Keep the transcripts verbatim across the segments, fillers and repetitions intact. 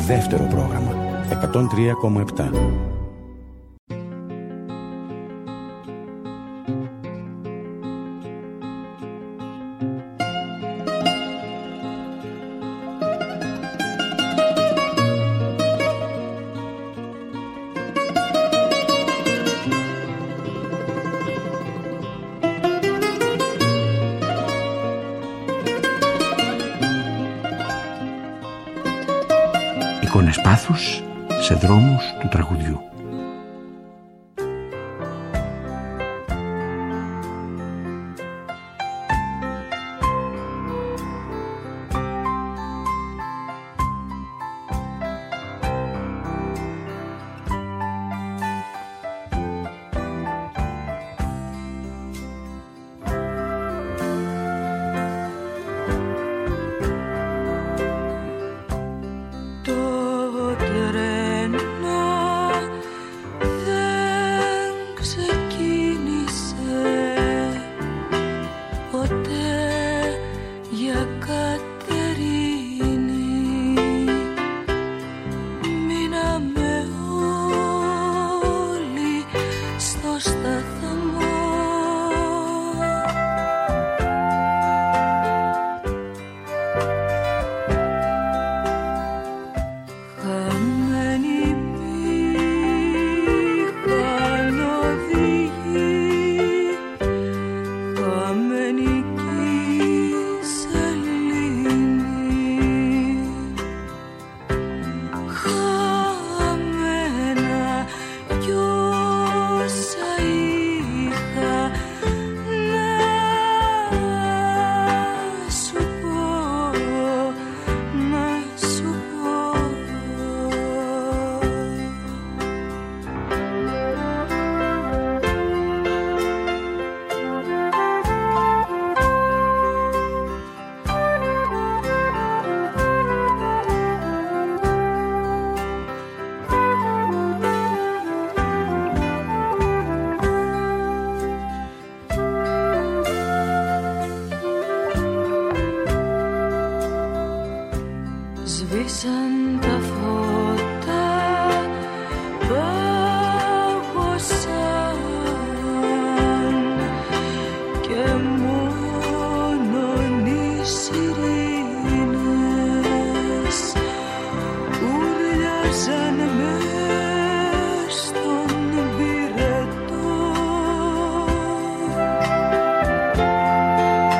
Δεύτερο πρόγραμμα εκατόν τρία κόμμα επτά. Εικόνες πάθους σε δρόμους του τραγουδιού.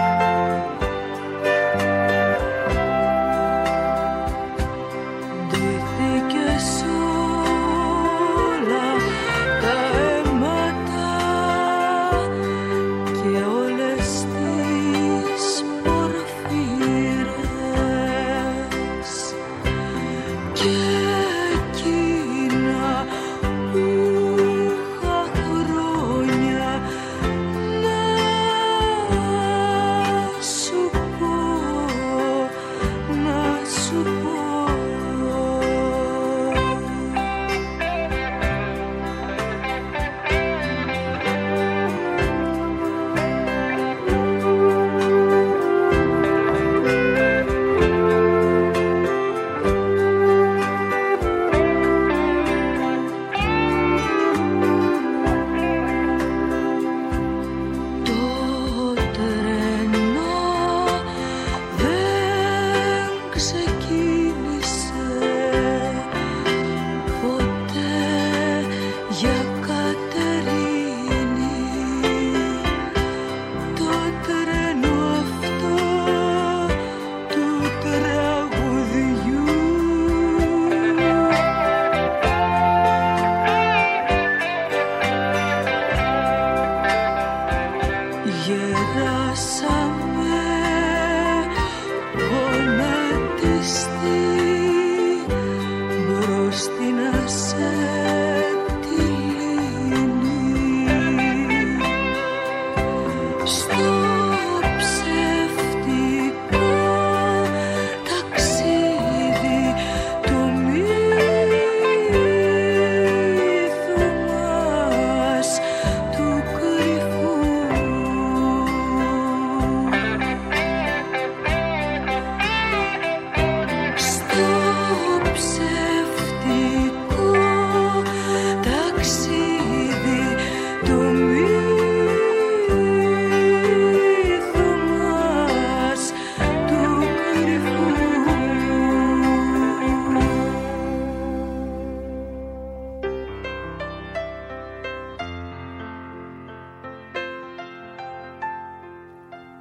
This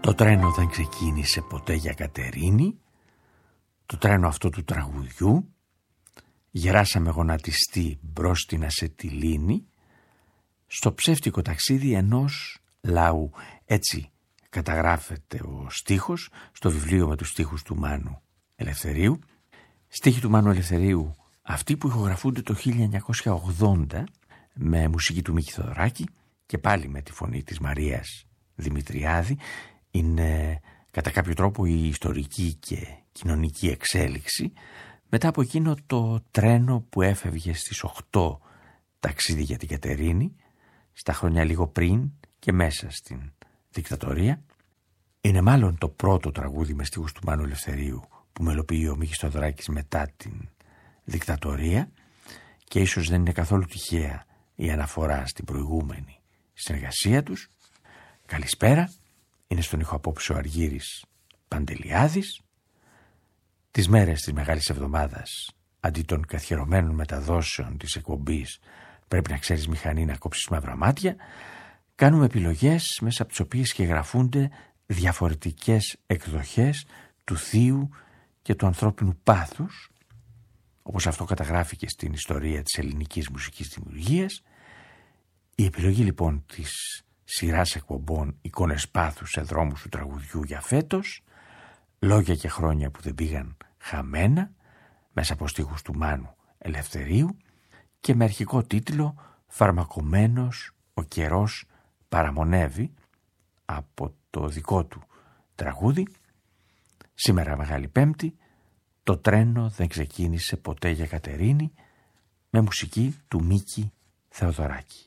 Το τρένο δεν ξεκίνησε ποτέ για Κατερίνη, το τρένο αυτό του τραγουδιού. Γεράσαμε γονατιστή μπρος στην Ασετιλίνη, στο ψεύτικο ταξίδι ενός λαού. Έτσι καταγράφεται ο στίχος στο βιβλίο με τους στίχους του Μάνου Ελευθερίου. Στίχοι του Μάνου Ελευθερίου, αυτοί που ηχογραφούνται το χίλια εννιακόσια ογδόντα με μουσική του Μίκη Θοδωράκη και πάλι με τη φωνή της Μαρίας Δημητριάδη. Είναι κατά κάποιο τρόπο η ιστορική και κοινωνική εξέλιξη μετά από εκείνο το τρένο που έφευγε στις οκτώ ταξίδι για την Κατερίνη, στα χρόνια λίγο πριν και μέσα στην δικτατορία. Είναι μάλλον το πρώτο τραγούδι με στίχους του Μάνου Ελευθερίου που μελοποιεί ο Μίκης Θοδωράκης μετά την δικτατορία και ίσως δεν είναι καθόλου τυχαία η αναφορά στην προηγούμενη συνεργασία τους. Καλησπέρα, είναι στον ήχο απόψε ο Αργύρης Παντελιάδης. Τις μέρες της Μεγάλης Εβδομάδας, αντί των καθιερωμένων μεταδόσεων της εκπομπής «Πρέπει να ξέρεις μηχανή να κόψεις μαύρα μάτια», κάνουμε επιλογές μέσα από τις οποίες και γραφούνται διαφορετικές εκδοχές του θείου και του ανθρώπινου πάθους, όπως αυτό καταγράφηκε στην ιστορία της ελληνικής μουσικής δημιουργίας. Η επιλογή λοιπόν της σειράς εκπομπών «Εικόνες πάθους σε δρόμους του τραγουδιού» για φέτος, λόγια και χρόνια που δεν πήγαν χαμένα, μέσα από στίχους του Μάνου Ελευθερίου και με αρχικό τίτλο «Φαρμακωμένος ο καιρός παραμονεύει», από το δικό του τραγούδι. Σήμερα Μεγάλη Πέμπτη, το τρένο δεν ξεκίνησε ποτέ για Κατερίνη, με μουσική του Μίκη Θεοδωράκη.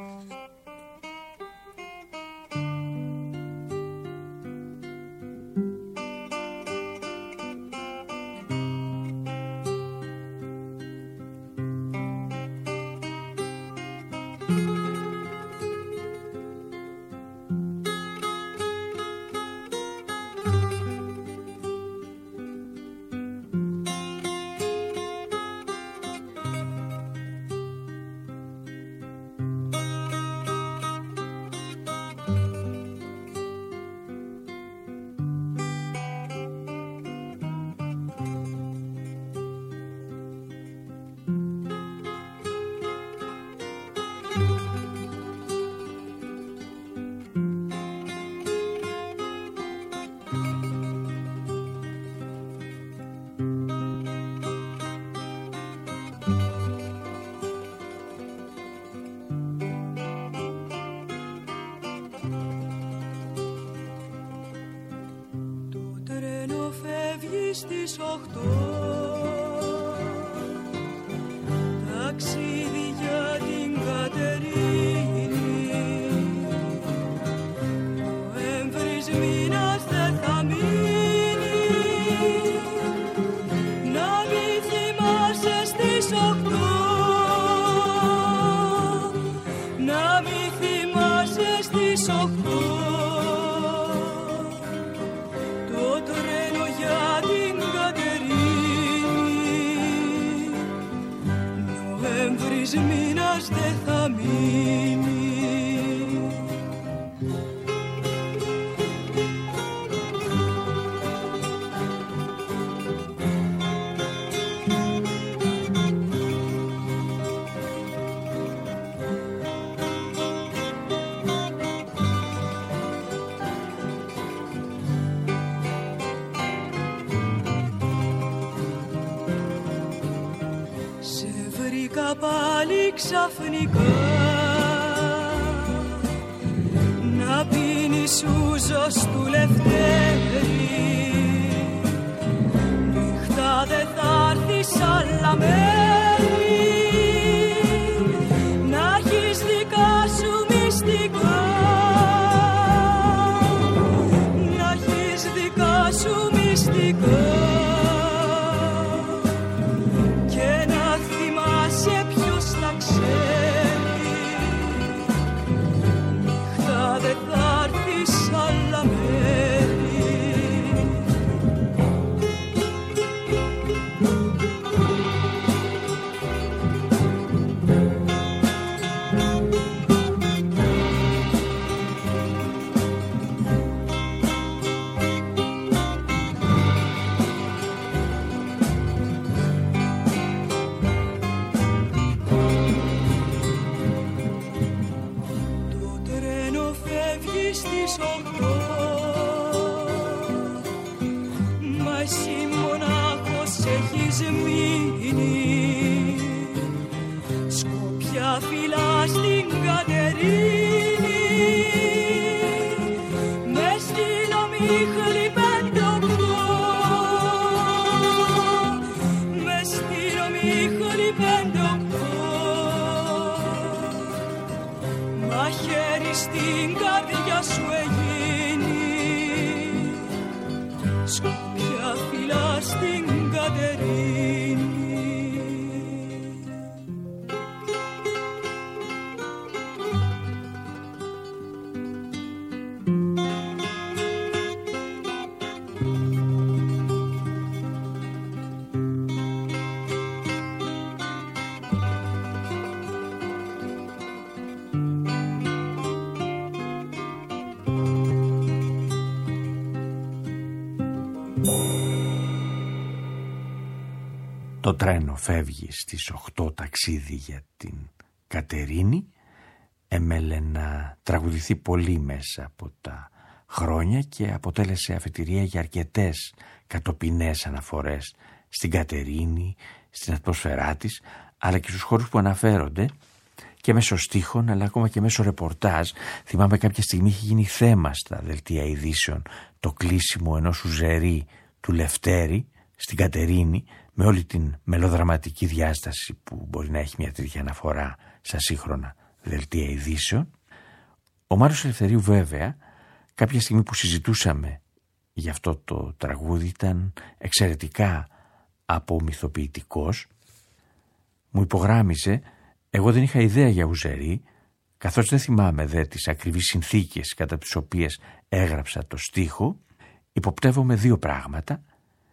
Στις οχτώ ταξίδι για την Κατερίνη, Νοέμβρης μήνας δεν θα μείνει, να μη θυμάσαι στις οχτώ, να μη θυμάσαι στις οχτώ. Μήνας δεν θα μείνει. Πάλι ξαφνικά να πίνεις ούζος του Λευτέρη, νύχτα δεν θα έρθεις άλλα μέρη, να έχεις δικά σου μυστικά, να έχεις δικά σου μυστικά. Νύχτα δεν θα έρθεις άλλα μέρη. εσύ μονάχος έχεις μείνει. Σκοπιά φυλά στην Κατερίνη, μες στην ομίχλη πέντε οκτώ, μες στην ομίχλη πέντε οκτώ. Μαχαίρι στην καρδιά σου εγίνει, σκοπιά φυλά στην Κατερίνη. Το τρένο φεύγει στις οκτώ ταξίδι για την Κατερίνη. Έμελε να τραγουδηθεί πολύ μέσα από τα χρόνια και αποτέλεσε αφετηρία για αρκετές κατοπινές αναφορές στην Κατερίνη, στην ατμόσφαιρά της, αλλά και στους χώρους που αναφέρονται και μέσω στίχων, αλλά ακόμα και μέσω ρεπορτάζ. Θυμάμαι κάποια στιγμή είχε γίνει θέμα στα δελτία ειδήσεων το κλείσιμο ενός ουζερί του Λευτέρη στην Κατερίνη, με όλη την μελοδραματική διάσταση που μπορεί να έχει μια τέτοια αναφορά στα σύγχρονα δελτία ειδήσεων. Ο Μάριος Ελευθερίου βέβαια, κάποια στιγμή που συζητούσαμε γι' αυτό το τραγούδι, ήταν εξαιρετικά απομυθοποιητικός. Μου υπογράμμιζε, εγώ δεν είχα ιδέα για ουζερί, καθώς δεν θυμάμαι δε τις ακριβείς συνθήκες κατά τις οποίες έγραψα το στίχο. Υποπτεύομαι δύο πράγματα.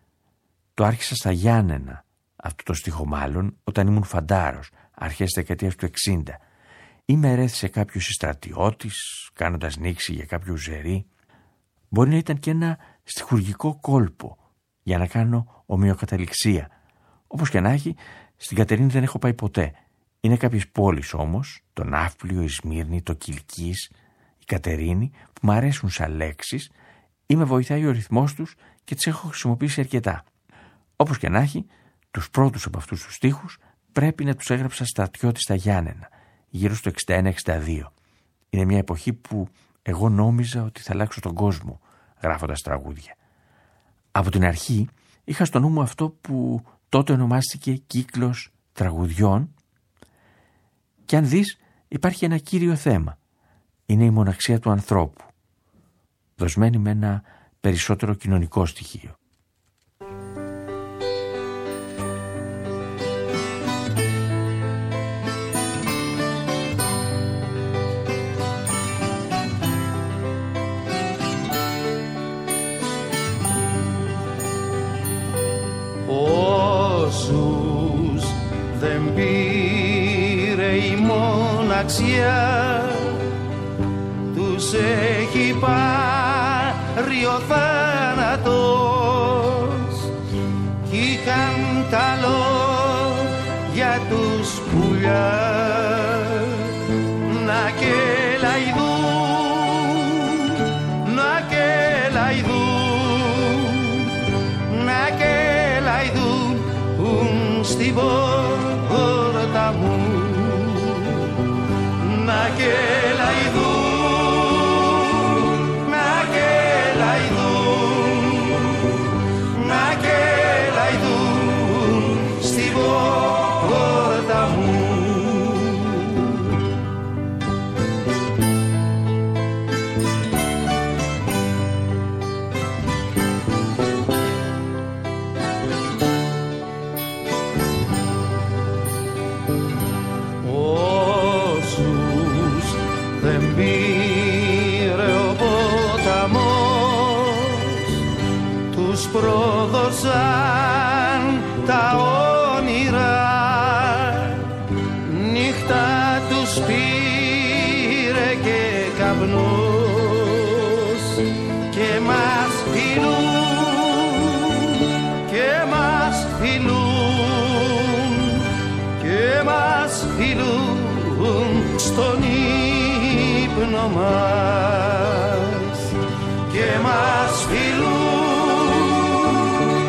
Το άρχισα στα Γιάννενα, αυτό το στίχο μάλλον, όταν ήμουν φαντάρος, αρχές της δεκαετίας του εξήντα. Ή με ερέθησε κάποιος στρατιώτης, κάνοντας νήξη για κάποιο ουζερί. Μπορεί να ήταν και ένα στιχουργικό κόλπο, για να κάνω ομοιοκαταληξία. Όπως και να έχει, στην Κατερίνη δεν έχω πάει ποτέ. Είναι κάποιες πόλεις όμως, το Ναύπλιο, η Σμύρνη, το Κιλκής, η Κατερίνη, που μου αρέσουν σαν λέξεις ή με βοηθάει ο ρυθμός τους και τις έχω χρησιμοποιήσει αρκετά. Όπως και να έχει, τους πρώτους από αυτούς τους στίχους πρέπει να τους έγραψα στρατιώτη στα Γιάννενα, γύρω στο εξήντα ένα εξήντα δύο. Είναι μια εποχή που εγώ νόμιζα ότι θα αλλάξω τον κόσμο γράφοντας τραγούδια. Από την αρχή είχα στο νου μου αυτό που τότε ονομάστηκε κύκλος τραγουδιών, και αν δεις υπάρχει ένα κύριο θέμα. Είναι η μοναξία του ανθρώπου, δοσμένη με ένα περισσότερο κοινωνικό στοιχείο. Όσους δεν πήρε η μοναξιά, τους έχει πάρει ο θάνατος, κι είχαν καλό για τους πουλιά να κελαϊδούν, να κελαϊδούν, να κελαϊδούν στην πόρτα μου, να κελαϊδούν, να κελαϊδούν, να κελαϊδούν στην πόρτα μου. Δεν πήρε ο ποταμός, τους πρόδωσαν τα όνειρα, νύχτα τους πήρε και καπνός, και μας φιλούν, και μας φιλούν, και μας φιλούν στον ύπνο μας, και μας φιλούν,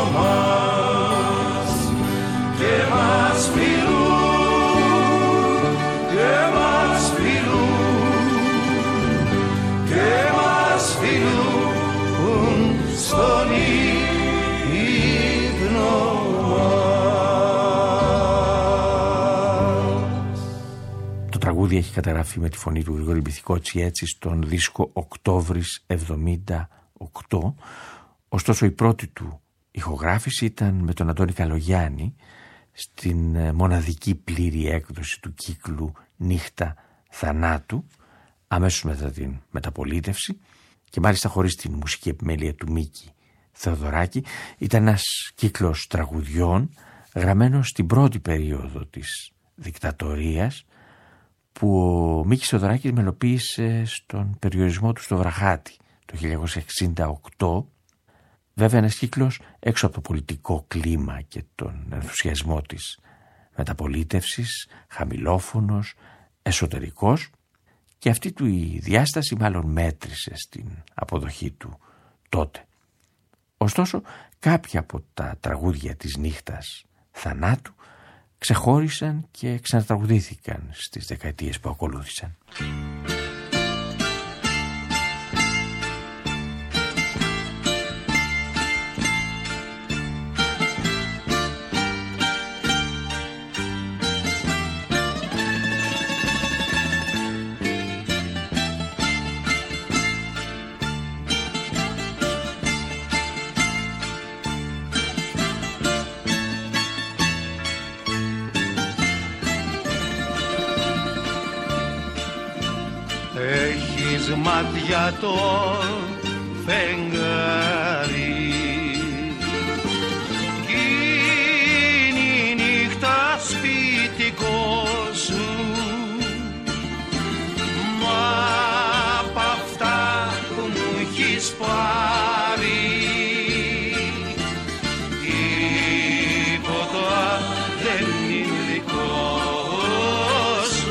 μας και μας φιλούν και μας φιλούν και μας φιλούν στον ύπνο μας. Το τραγούδι έχει καταγραφεί με τη φωνή του Γρηγόρη Μπιθικότσι έτσι στον δίσκο Οκτώβρης εβδομήντα οκτώ. Ωστόσο η πρώτη του ηχογράφηση ήταν με τον Αντώνη Καλογιάννη στην μοναδική πλήρη έκδοση του κύκλου Νύχτα Θανάτου, αμέσως μετά την μεταπολίτευση, και μάλιστα χωρίς την μουσική επιμέλεια του Μίκη Θεοδωράκη. Ήταν ένας κύκλος τραγουδιών γραμμένος στην πρώτη περίοδο της δικτατορίας, που ο Μίκης Θεοδωράκης μελοποίησε στον περιορισμό του στο Βραχάτι το χίλια εννιακόσια εξήντα οκτώ. Βέβαια ένας κύκλος έξω από το πολιτικό κλίμα και τον ενθουσιασμό της μεταπολίτευσης, χαμηλόφωνος, εσωτερικός, και αυτή του η διάσταση μάλλον μέτρησε στην αποδοχή του τότε. Ωστόσο κάποια από τα τραγούδια της Νύχτας Θανάτου ξεχώρισαν και ξανατραγουδήθηκαν στις δεκαετίες που ακολούθησαν. Έχεις μάτια το φεγγάρι κι είναι η νύχτα σπιτικό σου, μα απ' αυτά που μου έχεις πάρει τίποτα δεν είναι δικό σου.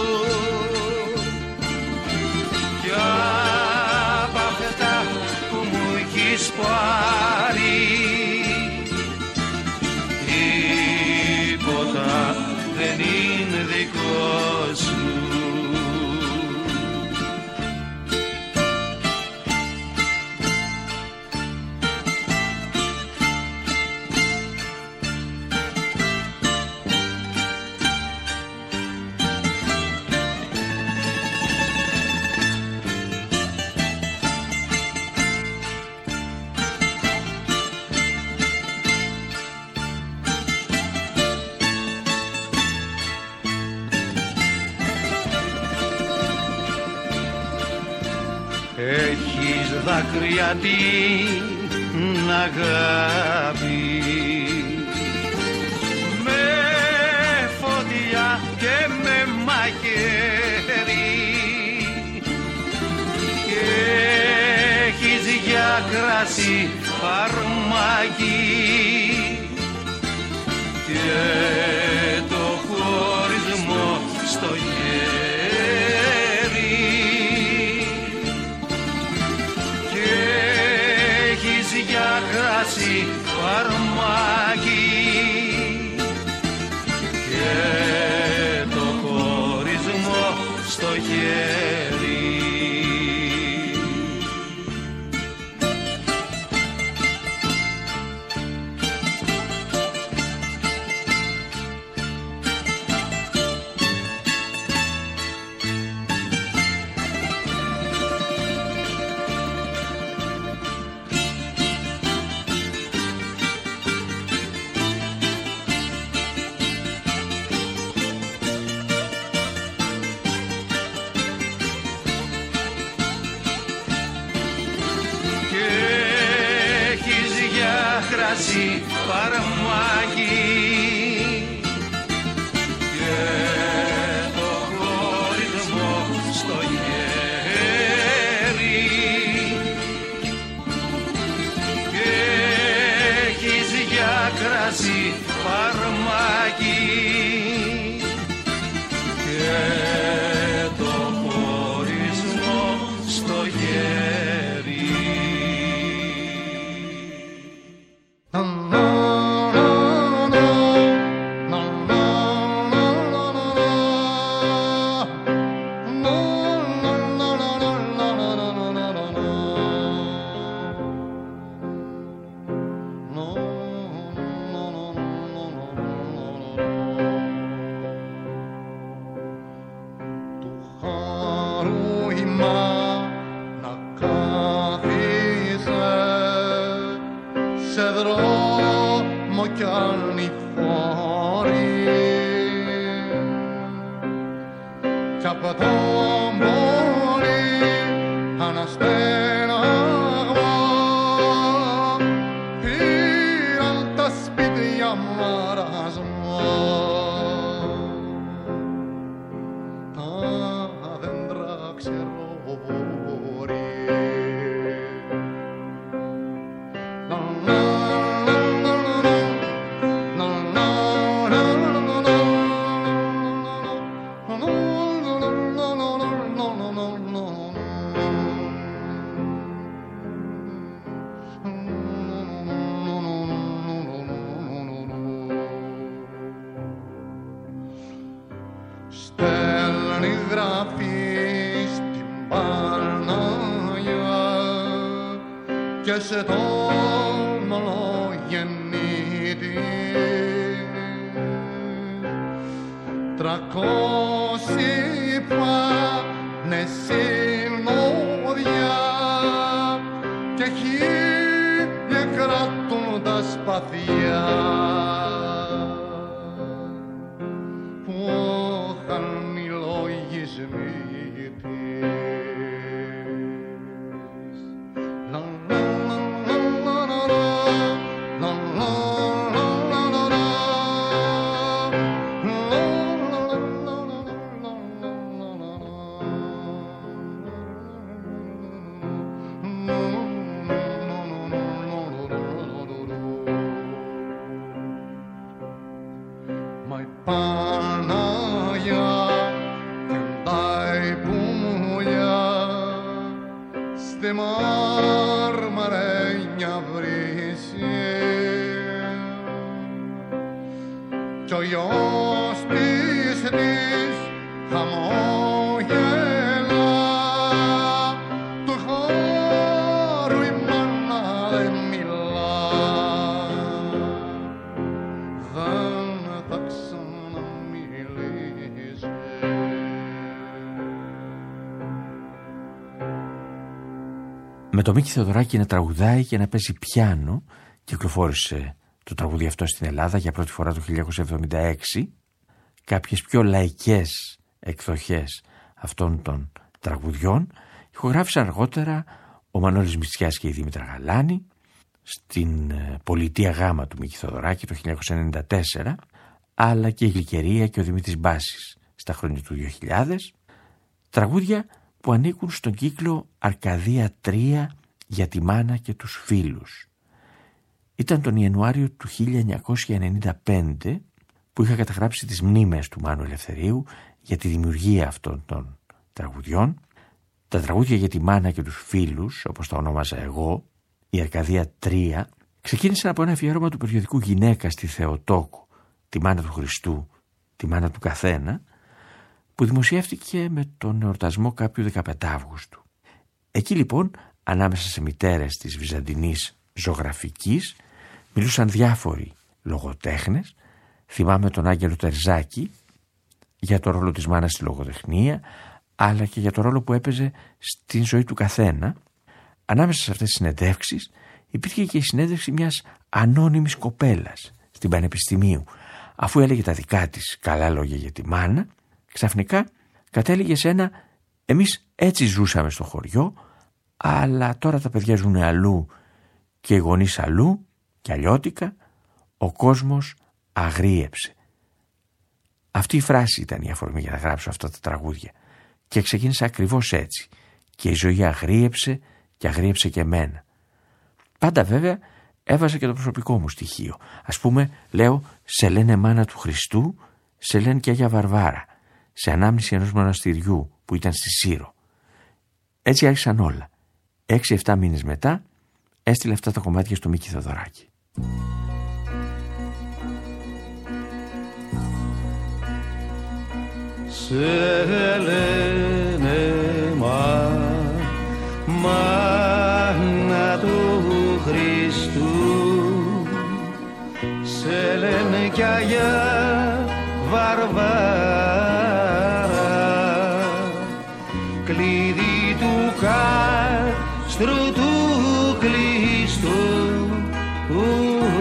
Απ' αυτά που μου έχεις πάρει τίποτα δεν είναι δικό σου. Έχεις δάκρυα την αγάπη με φωτιά και με μαχαίρι και έχεις για κρασί φαρμάκι και το χωρισμό στο χέρι και έχεις για κρασί φαρμάκι και το χωρισμό στο χέρι. Κρασί φαρμάκι και το χωρισμό στο χέρι και έχεις για κρασί φαρμάκι και το χωρισμό στο χέρι. δρόμο κι άλλοι φόροι κι απ' τον πόλη αναστέναγμα πήραν τα σπίτια μαρασμό τα δέντρα ξεροβόροι. Στέλνει γραφή στην Παναγιά και σε τον μονογεννήτη τρακόσι πάνε συνόδια και χίλια κρατούν τα σπαθιά που είχαν οι λογισμοί της. Μα η Παναγιά κεντάει πουλιά στη μάρμαρένια βρύση κι ο γιος της της χαμόγελα του χώρου η μάνα δεν μιλά, δεν θα ξαναμιλήσει. Με το Μίκη Θεοδωράκη να τραγουδάει και να παίζει πιάνο, κυκλοφόρησε το τραγούδι αυτό στην Ελλάδα για πρώτη φορά το χίλια εννιακόσια εβδομήντα έξι. Κάποιες πιο λαϊκές εκδοχές αυτών των τραγουδιών ηχογράφησαν αργότερα ο Μανώλης Μητσιάς και η Δήμητρα Γαλάνη στην Πολιτεία Γάμα του Μίκη Θεοδωράκη το χίλια εννιακόσια ενενήντα τέσσερα, αλλά και η Γλυκερία και ο Δημήτρης Μπάσης στα χρόνια του δύο χιλιάδες, τραγούδια που ανήκουν στον κύκλο Αρκαδία τρία για τη μάνα και τους φίλους. Ήταν τον Ιανουάριο του χίλια εννιακόσια ενενήντα πέντε που είχα καταγράψει τις μνήμες του Μάνου Ελευθερίου για τη δημιουργία αυτών των τραγουδιών. Τα τραγούδια για τη μάνα και τους φίλους, όπως τα ονόμαζα εγώ, η Αρκαδία τρία, ξεκίνησαν από ένα αφιέρωμα του περιοδικού Γυναίκα στη Θεοτόκου, τη μάνα του Χριστού, τη μάνα του καθένα, που δημοσιεύτηκε με τον εορτασμό κάποιου δεκαπέντε Αυγούστου. Εκεί λοιπόν, ανάμεσα σε μητέρες της βυζαντινής ζωγραφικής, μιλούσαν διάφοροι λογοτέχνες. Θυμάμαι τον Άγγελο Τερζάκη για το ρόλο της μάνας στη λογοτεχνία, αλλά και για το ρόλο που έπαιζε στην ζωή του καθένα. Ανάμεσα σε αυτές τις συνεντεύξεις υπήρχε και η συνέντευξη μιας ανώνυμης κοπέλας στην Πανεπιστημίου. Αφού έλεγε τα δικά της καλά λόγια για τη μάνα, ξαφνικά κατέληγε σε ένα «εμείς έτσι ζούσαμε στο χωριό, αλλά τώρα τα παιδιά ζουν αλλού και οι γονείς αλλού και αλλιώτικα, ο κόσμος αγρίεψε». Αυτή η φράση ήταν η αφορμή για να γράψω αυτά τα τραγούδια και ξεκίνησα ακριβώς έτσι, και η ζωή αγρίεψε και αγρίεψε και εμένα. Πάντα βέβαια έβαζα και το προσωπικό μου στοιχείο. Ας πούμε, λέω, σε λένε μάνα του Χριστού, σε λένε και Αγία Βαρβάρα, σε ανάμνηση ενός μοναστηριού που ήταν στη Σύρο. Έτσι άρχισαν όλα. Έξι εφτά μήνες μετά έστειλε αυτά τα κομμάτια στο Μίκη Θεοδωράκη. Σε λένε μα, μάνα του Χριστού, σε λένε κι Αγία Βαρβάρα, κλειδί του κάστρου του κλειστού,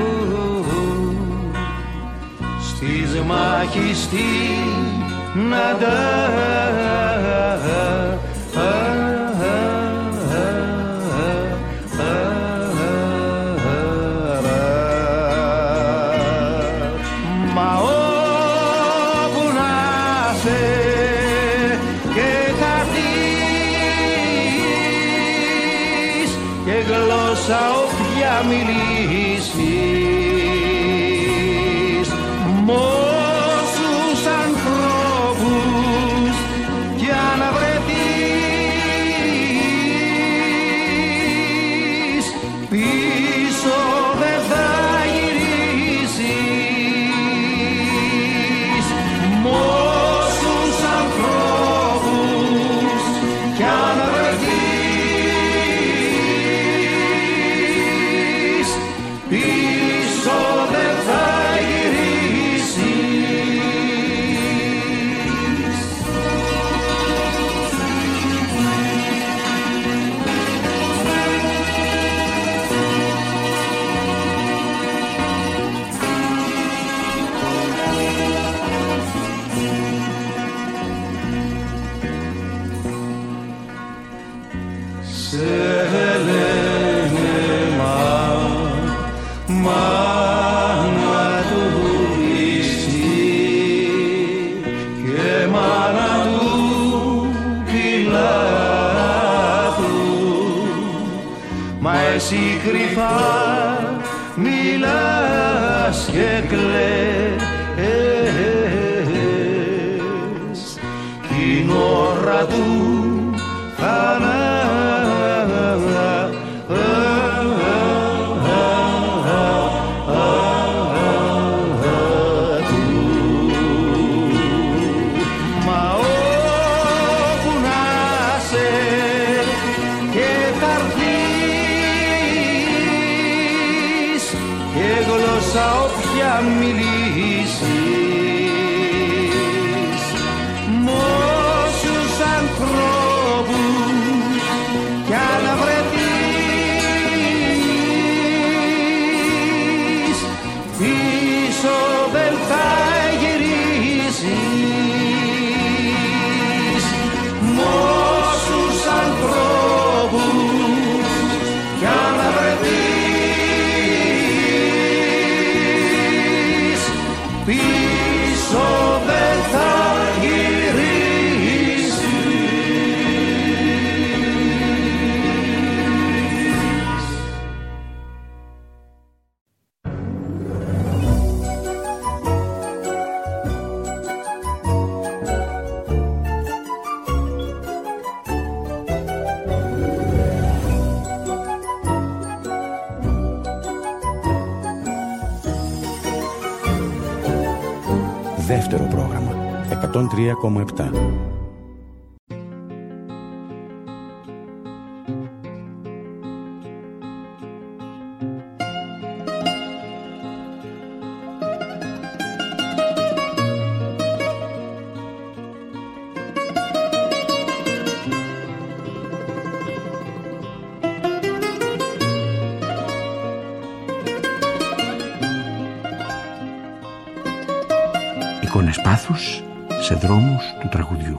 μαχιστή να τα μα όπου να σε και θα δεις και γλώσσα όποια μιλήσεις μ' όσους ανθρώπους κι αν βρεθείς πίσω δεν θα γυρίσεις μ' όσους ανθρώπους κι αν βρεθείς πίσω δεν θα γυρίσεις. Σε λένε μα, μάνα του Χριστή και μάνα του Πιλάτου, μα εσύ κρυφά μιλάς και κλαις την ώρα του θανάτου. Μα όπου να σε και θα έρθεις και γλώσσα όποια μιλήσεις μ' όσους ανθρώπους κι αν βρεθείς πίσω δεν θα γυρίσεις μ' όσους ανθρώπους κι αν βρεθείς πίσω δεν θα γυρίσεις. Δεύτερο πρόγραμμα εκατόν τρία κόμμα επτά. Εικόνες πάθους σε δρόμους του τραγουδιού.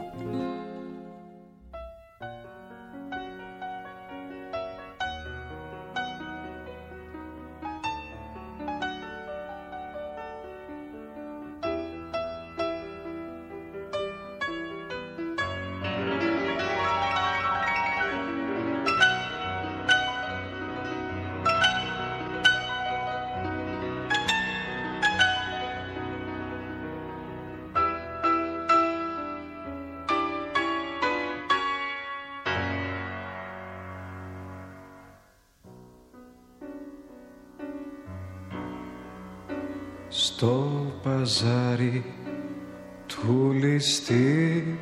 Στο παζάρι του ληστή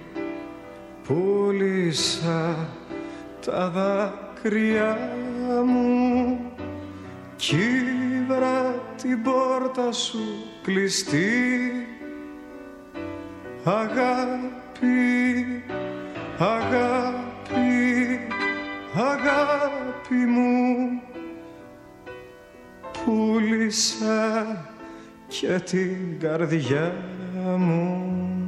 πούλησα τα δάκρυα μου κι ήβρα την πόρτα σου κλειστή. Αγάπη, αγάπη, αγάπη μου, πούλησα και την καρδιά μου.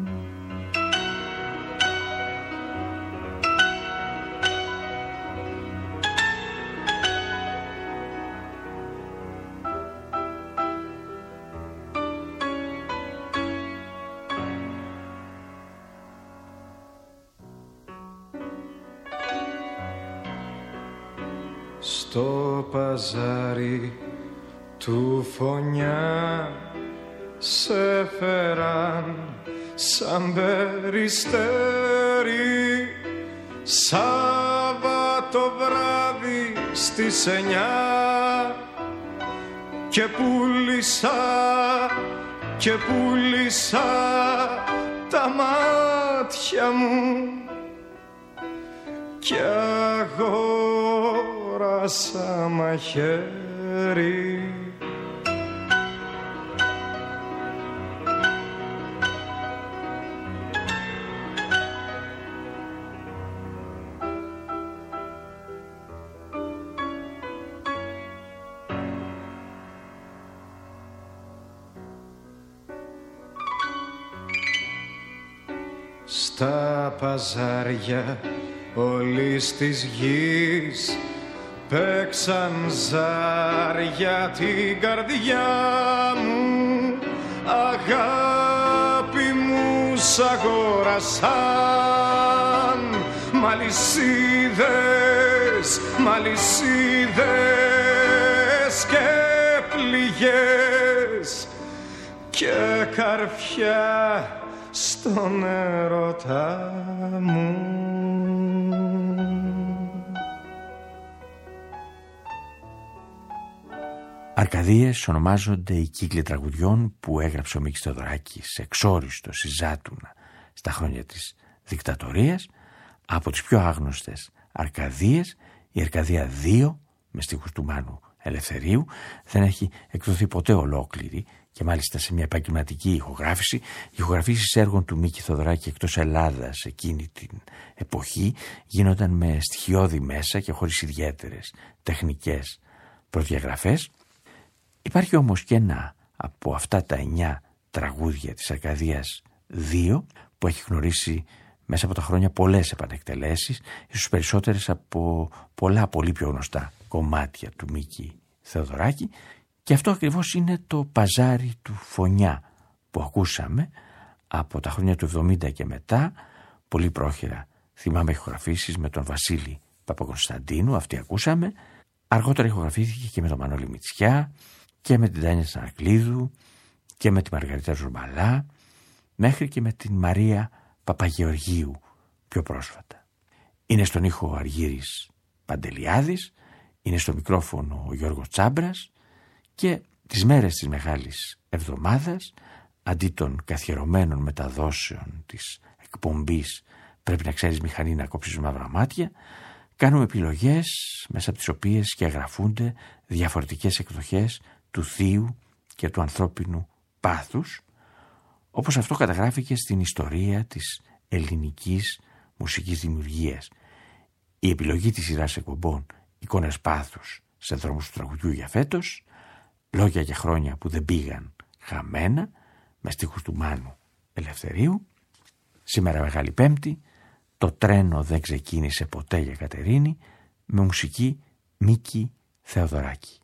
Στο παζάρι του Φωνιά σε φέραν σαν περιστέρι, Σάββατο βράδυ στις εννιά, και πούλησα και πούλησα τα μάτια μου κι αγόρασα μαχαίρι. Στα παζάρια όλης της γης παίξαν ζάρια την καρδιά μου, αγάπη μου σ' αγόρασαν μαλισσίδες, μαλισσίδες και πληγές και καρφιά στον έρωτα μου. Αρκαδίες ονομάζονται οι κύκλοι τραγουδιών που έγραψε ο Μίκης Θεοδωράκης εξόριστο στη Ζάτουνα στα χρόνια της δικτατορίας. Από τις πιο άγνωστες Αρκαδίες, η Αρκαδία δύο με στίχους του Μάνου Ελευθερίου δεν έχει εκδοθεί ποτέ ολόκληρη, και μάλιστα σε μια επαγγελματική ηχογράφηση. Οι ηχογραφήσεις έργων του Μίκη Θεοδωράκη εκτός Ελλάδας εκείνη την εποχή γίνονταν με στοιχειώδη μέσα και χωρίς ιδιαίτερες τεχνικές προδιαγραφές. Υπάρχει όμως και ένα από αυτά τα εννιά τραγούδια της Αρκαδίας δύο που έχει γνωρίσει μέσα από τα χρόνια πολλές επανεκτελέσεις, ίσως περισσότερες από πολλά πολύ πιο γνωστά κομμάτια του Μίκη Θεοδωράκη, και αυτό ακριβώς είναι το παζάρι του Φωνιά που ακούσαμε από τα χρόνια του εβδομήντα και μετά. Πολύ πρόχειρα θυμάμαι ηχογραφήσεις με τον Βασίλη Παπακωνσταντίνου, αυτή ακούσαμε. Αργότερα ηχογραφήθηκε και με τον Μανώλη Μητσιά και με την Τάνια Στανακλείδου και με τη Μαργαρίτα Ζουρμπαλά, μέχρι και με την Μαρία Παπαγεωργίου πιο πρόσφατα. Είναι στον ήχο ο Αργύρης Παντελιάδης, είναι στο μικρόφωνο ο Γιώργος Τσάμπρας, και τις μέρες της Μεγάλης Εβδομάδας, αντί των καθιερωμένων μεταδόσεων της εκπομπής «Πρέπει να ξέρεις μηχανή να κόψεις μαύρα μάτια», κάνουμε επιλογές μέσα από τις οποίες και εγγραφούνται διαφορετικές εκδοχές του θείου και του ανθρώπινου πάθους, όπως αυτό καταγράφηκε στην ιστορία της ελληνικής μουσικής δημιουργίας. Η επιλογή της σειράς εκπομπών «Εικόνες πάθους σε δρόμους του τραγουδιού» για φέτος, λόγια και χρόνια που δεν πήγαν χαμένα, με στίχους του Μάνου Ελευθερίου. Σήμερα Μεγάλη Πέμπτη, το τρένο δεν ξεκίνησε ποτέ για Κατερίνη, με μουσική Μίκη Θεοδωράκη.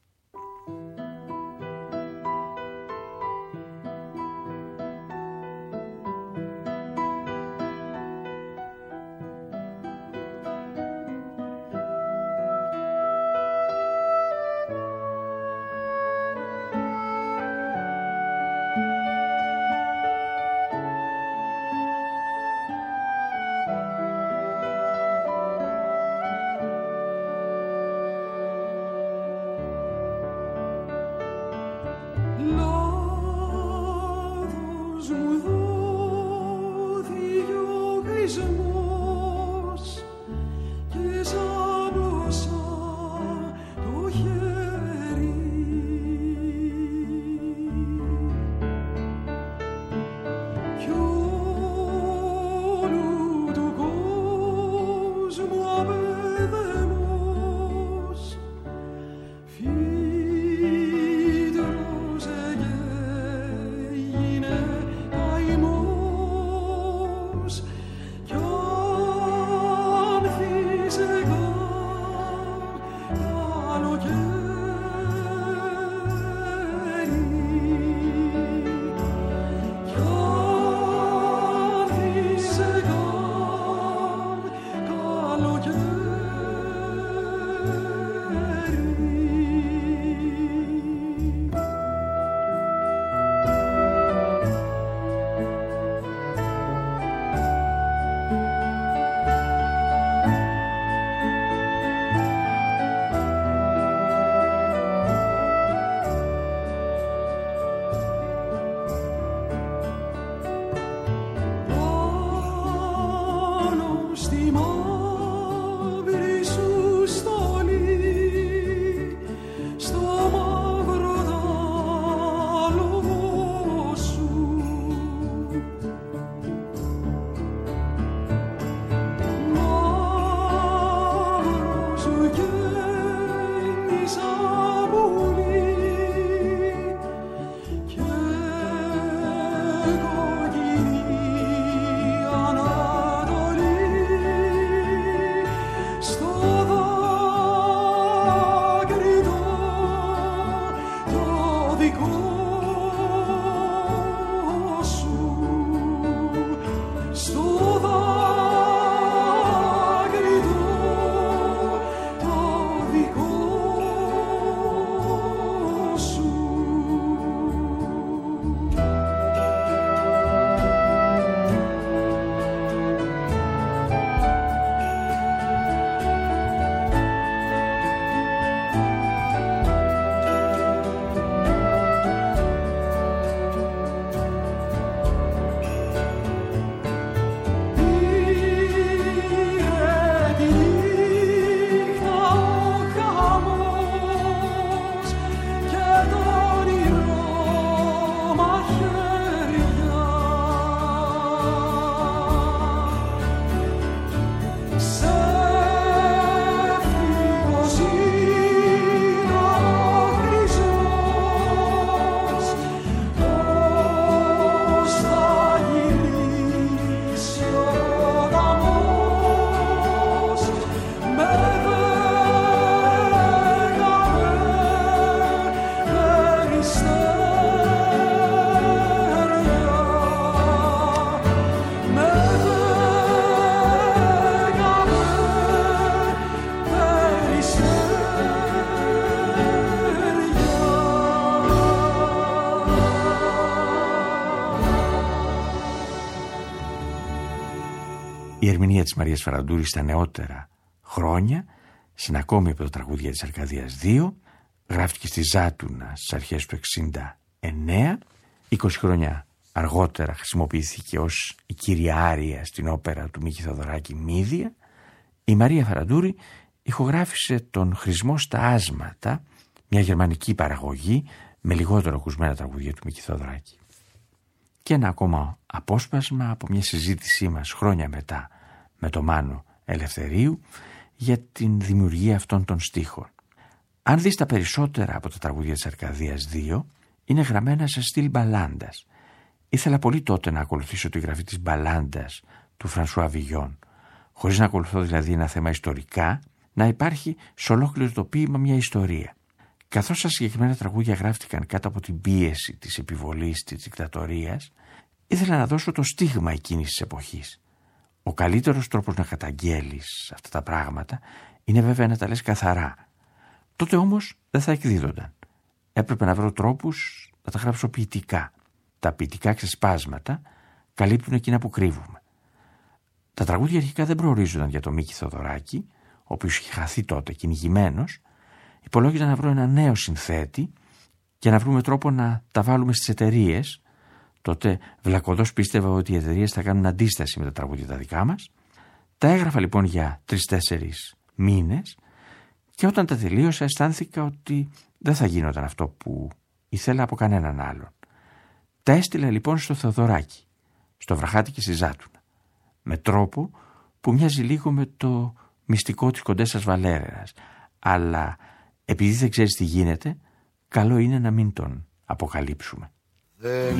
Η ερμηνεία της Μαρίας Φαραντούρη στα νεότερα χρόνια, συνακόμη από το τραγούδια της Αρκαδίας δύο, γράφτηκε στη Ζάτουνα στις αρχές του εξήντα εννέα, είκοσι χρόνια αργότερα χρησιμοποιήθηκε ως η κύρια άρια στην όπερα του Μίκη Θοδωράκη Μύδια. Η Μαρία Φαραντούρη ηχογράφησε τον Χρησμό στα άσματα, μια γερμανική παραγωγή με λιγότερο ακουσμένα τραγούδια του Μίκη Θοδωράκη. Και ένα ακόμα απόσπασμα από μια συζήτησή μας χρόνια μετά με τον Μάνο Ελευθερίου για την δημιουργία αυτών των στίχων. Αν δεις τα περισσότερα από τα τραγούδια της Αρκαδίας δύο, είναι γραμμένα σε στυλ μπαλάντας. Ήθελα πολύ τότε να ακολουθήσω τη γραφή της μπαλάντας του Φρανσουά Βιγιόν, χωρίς να ακολουθώ δηλαδή ένα θέμα ιστορικά, να υπάρχει σε ολόκληρο το ποίημα μια ιστορία. Καθώς τα συγκεκριμένα τραγούδια γράφτηκαν κάτω από την πίεση της επιβολής της δικτατορίας, ήθελα να δώσω το στίγμα εκείνης της εποχής. Ο καλύτερος τρόπος να καταγγέλεις αυτά τα πράγματα είναι βέβαια να τα λες καθαρά. Τότε όμως δεν θα εκδίδονταν. Έπρεπε να βρω τρόπους να τα γράψω ποιητικά. Τα ποιητικά ξεσπάσματα καλύπτουν εκείνα που κρύβουμε. Τα τραγούδια αρχικά δεν προορίζονταν για τον Μίκη Θοδωράκη, ο οποίος είχε χαθεί τότε κυνηγημένος. Υπολόγιζα να βρω ένα νέο συνθέτη και να βρούμε τρόπο να τα βάλουμε στις εταιρείες. Τότε βλακωδώς πίστευα ότι οι εταιρείες θα κάνουν αντίσταση με τα τραγούδια τα δικά μας. Τα έγραφα λοιπόν για τρεις-τέσσερις μήνες και όταν τα τελείωσα αισθάνθηκα ότι δεν θα γίνονταν αυτό που ήθελα από κανέναν άλλον. Τα έστειλα λοιπόν στο Θεοδωράκη, στο Βραχάτη και στη Ζάτουνα, με τρόπο που μοιάζει λίγο με το μυστικό της Κοντέσσας Βαλέρερας, αλλά επειδή δεν ξέρεις τι γίνεται, καλό είναι να μην τον αποκαλύψουμε. Δεν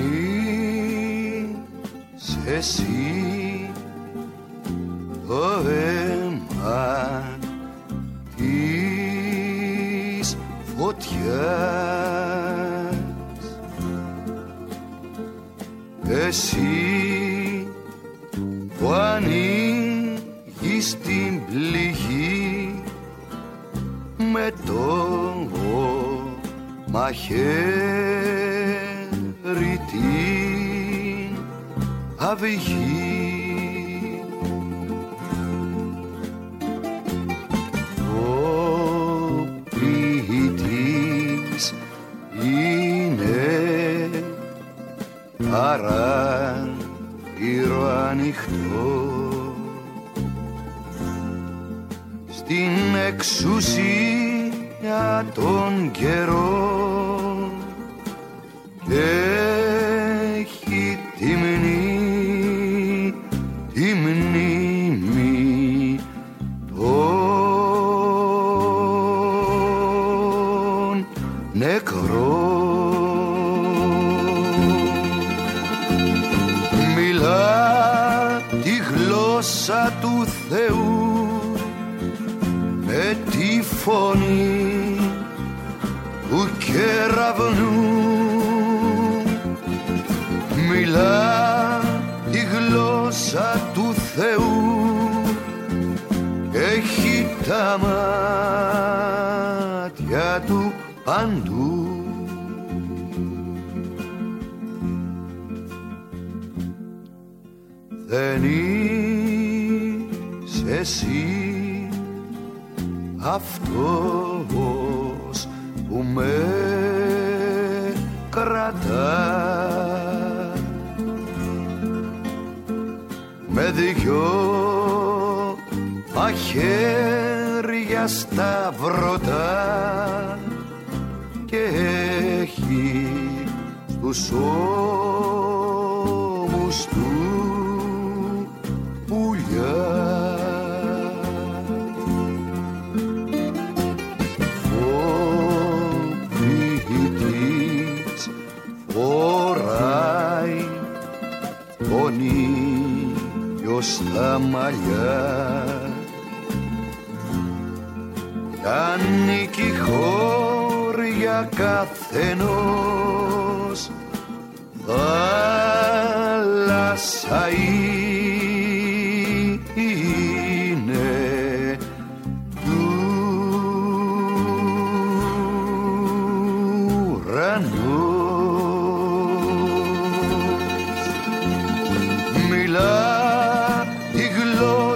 είσαι εσύ το αίμα της φωτιάς, εσύ που ανοίγεις την πληγή με το μαχαίρι την αυγή. Ο ποιητής είναι παράθυρο ανοιχτό στην εξουσία των καιρών και έχει τη μνήμη, τη μνήμη των νεκρών. Μιλά τη γλώσσα του Θεού με τη φωνή του κεραυνού. Μιλά τη γλώσσα του Θεού και έχει τα μάτια του παντού. Δεν είσαι εσύ αυτός που με κρατά με δυο μαχαίρια σταυρωτά και έχει στους ώμους του πουλιά. Τον ήλιο στα μαλλιά κι ανήκει χώρια καθενός θάλασσα είναι του ουρανού. Μιλά τη γλώσσα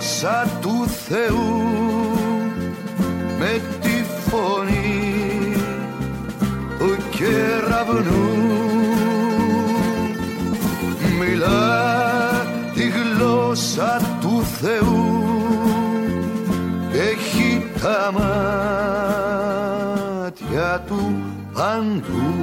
μάτια του παντού.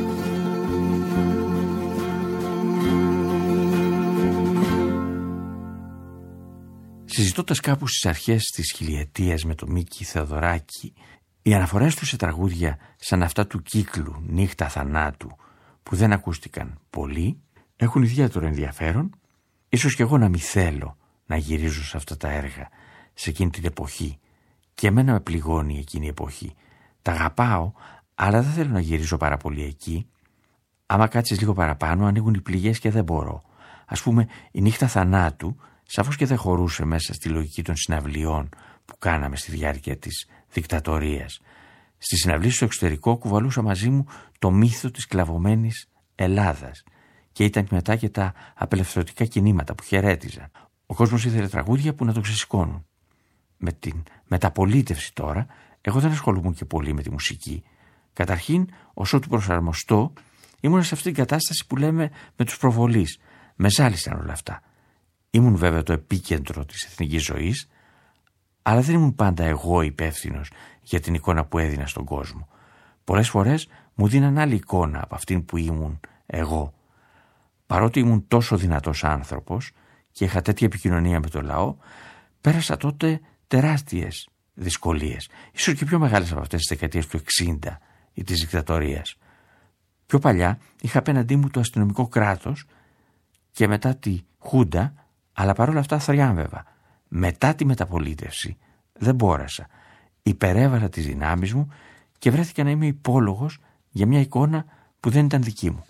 Συζητώντας κάπου στις αρχές της χιλιετίας με τον Μίκη Θεοδωράκη, οι αναφορές του σε τραγούδια σαν αυτά του κύκλου «Νύχτα θανάτου» που δεν ακούστηκαν πολύ, έχουν ιδιαίτερο ενδιαφέρον. Ίσως και εγώ να μη θέλω να γυρίζω σε αυτά τα έργα, σε εκείνη την εποχή. Και εμένα με πληγώνει εκείνη η εποχή. Τα αγαπάω, αλλά δεν θέλω να γυρίζω πάρα πολύ εκεί. Άμα κάτσεις λίγο παραπάνω, ανοίγουν οι πληγές και δεν μπορώ. Ας πούμε, η «Νύχτα θανάτου» σαφώς και δεν χωρούσε μέσα στη λογική των συναυλιών που κάναμε στη διάρκεια της δικτατορίας. Στη συναυλή στο εξωτερικό κουβαλούσα μαζί μου το μύθο της κλαβωμένης Ελλάδας και ήταν μετά και τα απελευθερωτικά κινήματα που χαιρέτιζαν. Ο κόσμος ήθελε τραγούδια που να το ξεσηκώνουν. Με την μεταπολίτευση τώρα, εγώ δεν ασχολούμουν και πολύ με τη μουσική. Καταρχήν, ως ότου προσαρμοστώ, ήμουν σε αυτή την κατάσταση που λέμε με τους προβολείς. Με ζάλισαν όλα αυτά. Ήμουν βέβαια το επίκεντρο της εθνικής ζωής, αλλά δεν ήμουν πάντα εγώ υπεύθυνος για την εικόνα που έδινα στον κόσμο. Πολλές φορές μου δίναν άλλη εικόνα από αυτήν που ήμουν εγώ. Παρότι ήμουν τόσο δυνατός άνθρωπος και είχα τέτοια επικοινωνία με το λαό, πέρασα τότε τεράστιες δυσκολίες, ίσως και πιο μεγάλες από αυτές τις δεκαετίες του εξήντα ή της δικτατορίας. Πιο παλιά είχα απέναντί μου το αστυνομικό κράτος και μετά τη Χούντα, αλλά παρόλα αυτά θριάμβευα. Μετά τη μεταπολίτευση δεν μπόρεσα. Υπερέβαλα τις δυνάμεις μου και βρέθηκα να είμαι υπόλογος για μια εικόνα που δεν ήταν δική μου.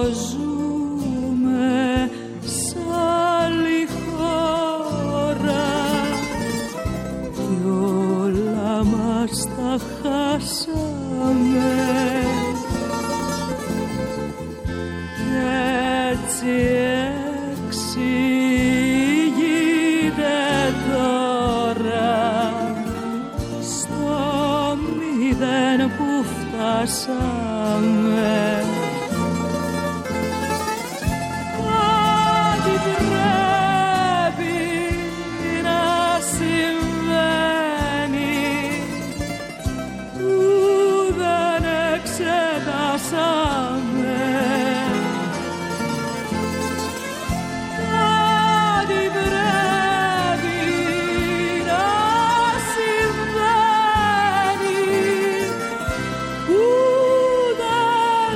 ζούμε σ' άλλη χώρα κι όλα μας τα χάσαμε κι έτσι εξηγείται τώρα στο μηδέν που φτάσαμε. Κάτι πρέπει να συμβαίνει που δεν εξετάσαμε. Κάτι πρέπει να συμβαίνει που δεν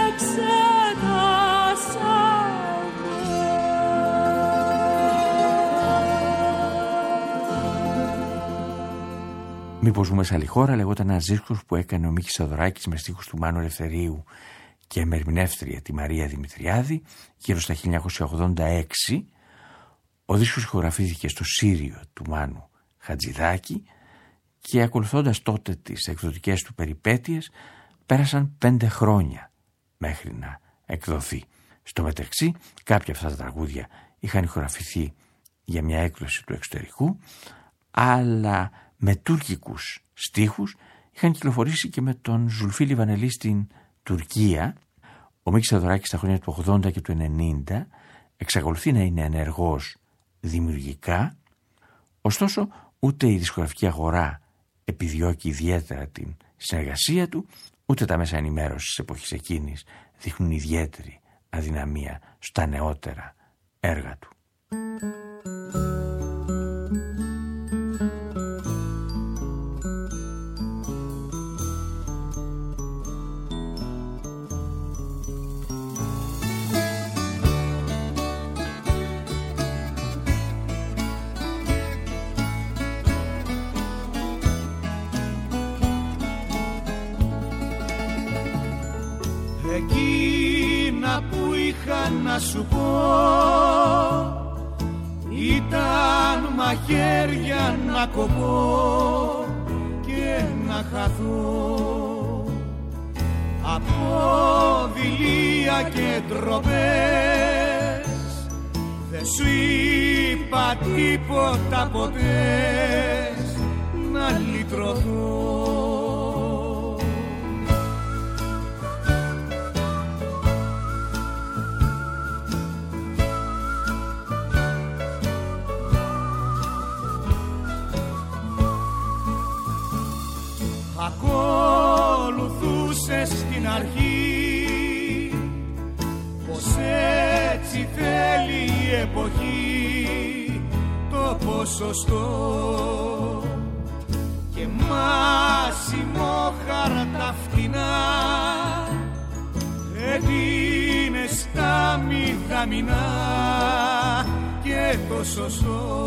εξετάσαμε. Μήπως ζούμε σε άλλη χώρα λεγόταν ένας δίσκος που έκανε ο Μίκης Θεοδωράκης με στίχους του Μάνου Ελευθερίου και με ερμηνεύτρια τη Μαρία Δημητριάδη γύρω στα χίλια εννιακόσια ογδόντα έξι. Ο δίσκος ηχογραφήθηκε στο Σύριο του Μάνου Χατζηδάκη και ακολουθώντας τότε τις εκδοτικές του περιπέτειες πέρασαν πέντε χρόνια μέχρι να εκδοθεί. Στο μεταξύ κάποια αυτά τα τραγούδια είχαν ηχογραφηθεί για μια έκδοση του εξωτερικού, αλλά με τουρκικούς στίχους είχαν κυκλοφορήσει και με τον Ζουλφί Βανελή στην Τουρκία. Ο Μίκης Θεοδωράκης στα χρόνια του ογδόντα και του ενενήντα εξακολουθεί να είναι ενεργός δημιουργικά, ωστόσο ούτε η δισκογραφική αγορά επιδιώκει ιδιαίτερα την συνεργασία του, ούτε τα μέσα ενημέρωσης της εποχής εκείνης δείχνουν ιδιαίτερη αδυναμία στα νεότερα έργα του. Εκείνα που είχα να σου πω ήταν μαχαίρια να κοπώ και να χαθώ από δειλία και ντροπές. Δεν σου είπα τίποτα ποτέ να λυτρωθώ. Ακολουθούσες στην αρχή πως έτσι θέλει η εποχή το ποσοστό και μάσιμο χαρτά φτηνά έδινες τα μηδαμινά και το σωστό.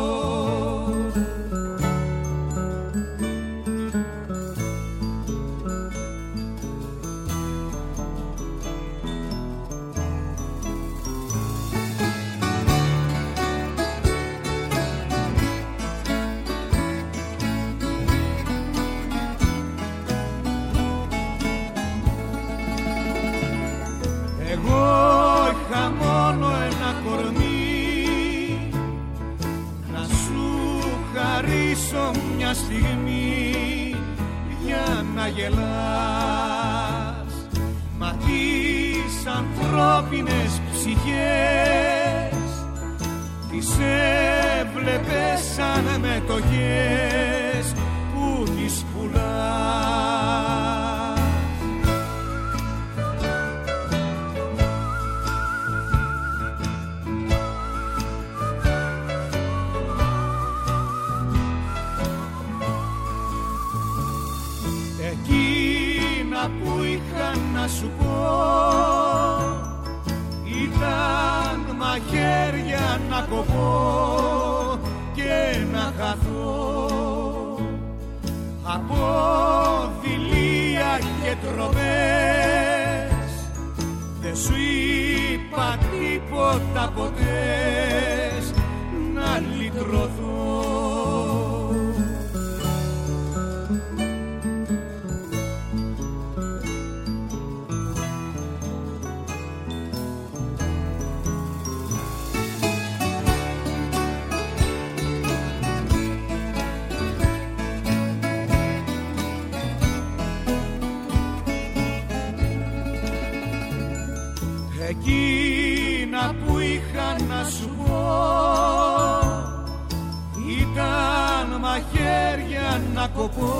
Μια στιγμή για να γελάς, μα τις ανθρώπινες ψυχές τις έβλεπες σαν μετοχές που τις πουλάς. Που είχα να σου πω ήταν μαχαίρια να κοπώ και να χαθώ από δειλία και τροπές. Δεν σου είπα τίποτα ποτέ να λυτρωθώ. Εκείνα που είχα να σου πω ήταν μαχαίρια να κοπώ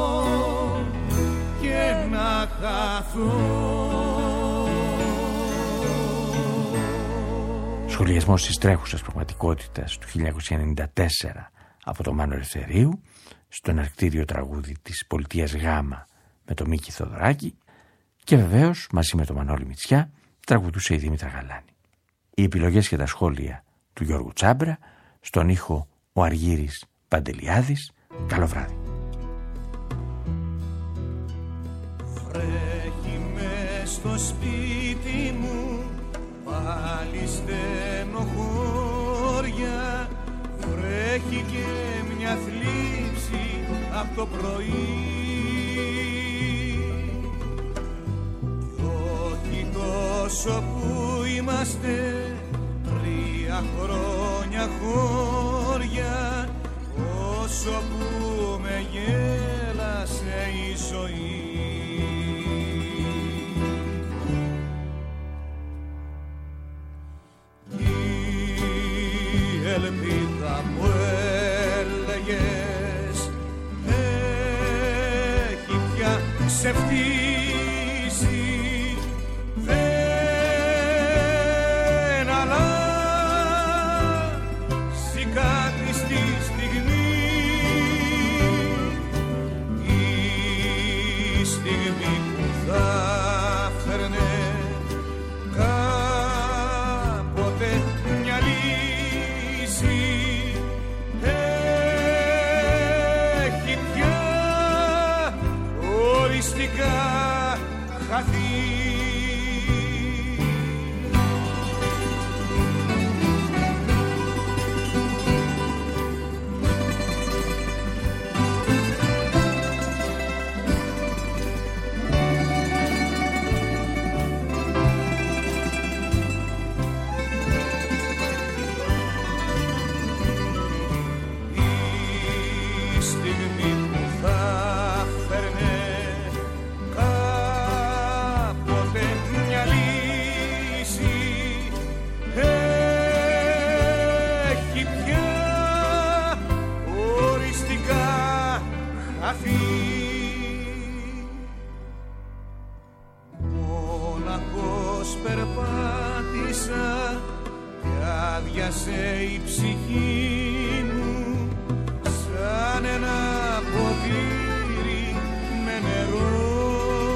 και να χαθώ. Σχολιασμός της τρέχουσας πραγματικότητας του χίλια εννιακόσια ενενήντα τέσσερα από το Μάνο Ελευθερίου στο εναρκτήριο τραγούδι της Πολιτείας Γάμα με το Μίκη Θοδωράκη και βεβαίως μαζί με το Μανώλη Μητσιά τραγουδούσε η Δήμητρα Γαλάνη. Οι επιλογές και τα σχόλια του Γιώργου Τσάμπρα, στον ήχο ο Αργύρης Παντελιάδης. Καλό βράδυ. Βρέχει μες στο σπίτι μου πάλι στενοχώρια, βρέχει και μια θλίψη από το πρωί. Τόσο που είμαστε τρία χρόνια χώρια, όσο που με γέλασε η ζωή. Η ελπίδα που έλεγες έχει πια ξεφτύσει. Άδειασε η ψυχή μου σαν ένα ποτήρι με νερό,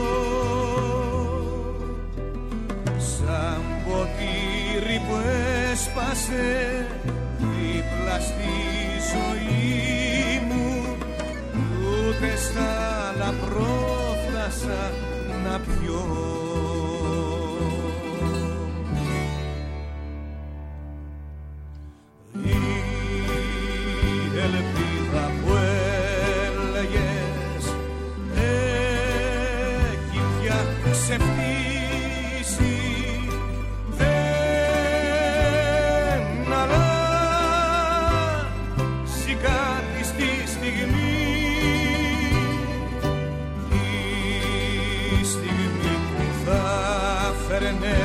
σαν ποτήρι που έσπασε δίπλα στη ζωή μου, ούτε στα άλλα πρόφτασα να πιω. Φέρνε